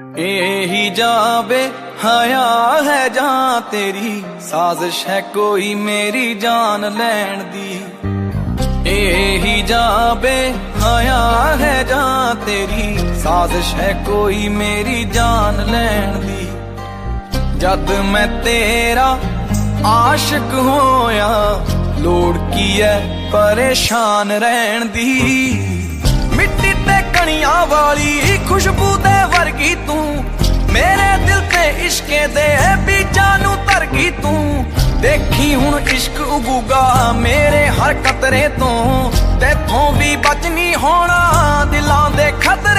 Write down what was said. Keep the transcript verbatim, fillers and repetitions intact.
यही जाबे हया है जां तेरी, साजिश है कोई मेरी जान लैन दी। यही जाबे हया है जां तेरी, साजिश है कोई मेरी जान लैन दी। जद मैं तेरा आशिक होया, लोड़ की है परेशान रहन दी। मिट्टी ते कणियां वाली खुशबू दे वर्गी तू, मेरे दिल ते इश्के दे बीजां नू धरगी तू। देखी हुण इश्क उगूगा मेरे हर कतरे तो, तेथों भी बच नहीं होना दिलां दे खतरे।